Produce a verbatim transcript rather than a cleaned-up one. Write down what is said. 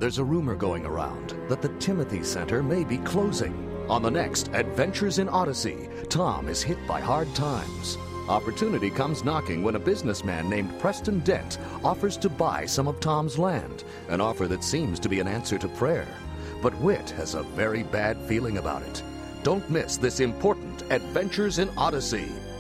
There's a rumor going around that the Timothy Center may be closing. On the next Adventures in Odyssey, Tom is hit by hard times. Opportunity comes knocking when a businessman named Preston Dent offers to buy some of Tom's land, an offer that seems to be an answer to prayer. But Whit has a very bad feeling about it. Don't miss this important Adventures in Odyssey.